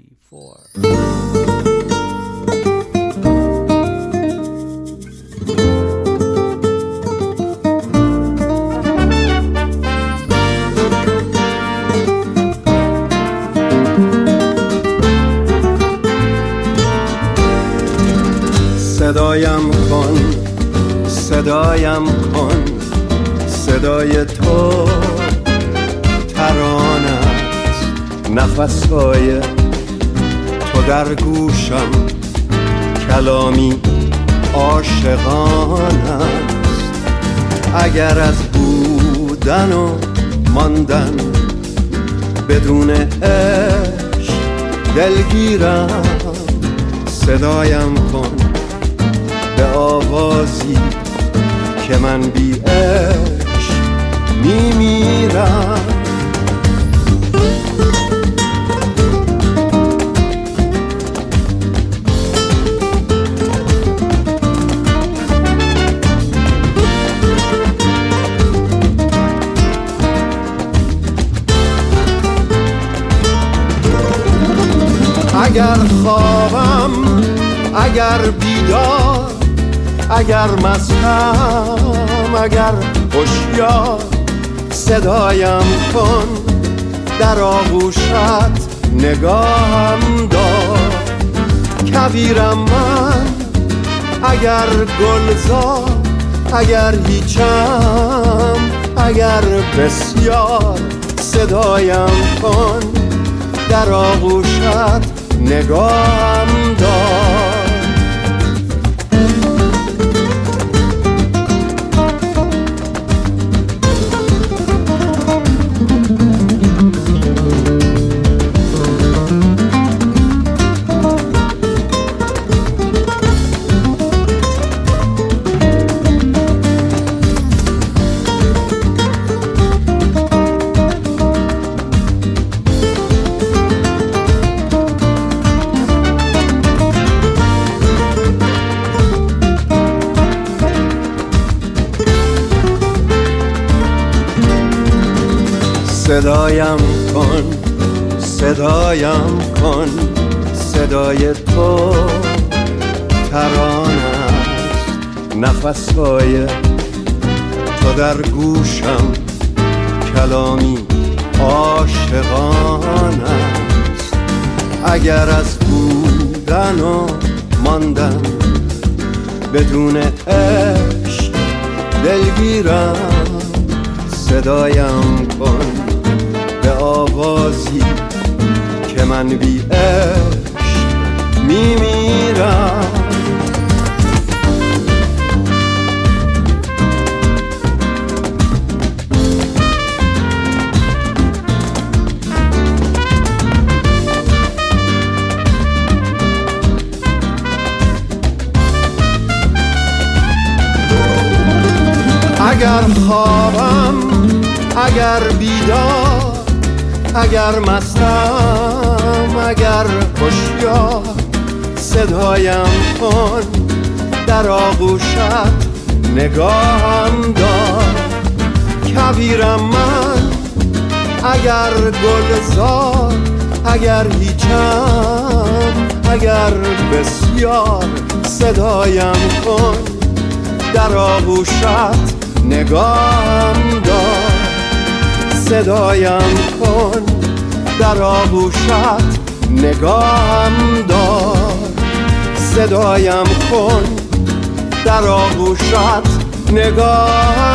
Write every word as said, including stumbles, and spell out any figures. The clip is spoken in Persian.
four. صدایم کن صدایم کن صدای تو ترانت، نفسهای تو در گوشم کلامی عاشقان است. اگر از بودن و ماندن بدون عشق دلگیرم، صدایم کن به آوازی که من بی عشق میمیرم. اگر خوابم، اگر بیدار، اگر مستم، اگر هوشیار، صدایم کن در آغوشت نگاهم دار. کویرم من اگر گلزار، اگر هیچم، اگر بسیار، صدایم کن در آغوشت نگاهم دار. صدایم کن صدایم کن صدای تو ترانه است. نفسهای تو در گوشم کلامی عاشقان است. اگر از بودن و ماندن بدون عشق دلگیرم، صدایم کن به آوازی که من بی عشق میمیرم. اگر خوابم، اگر بیدار، اگر مستم، اگر هوشیار، صدایم کن در آغوشت نگاهم دار. کویرم من اگر گلزار، اگر هیچم، اگر بسیار، صدایم کن در آغوشت نگاهم دار. صدایم کن در آغوشت نگاهم دار. صدایم کن در آغوشت نگاهم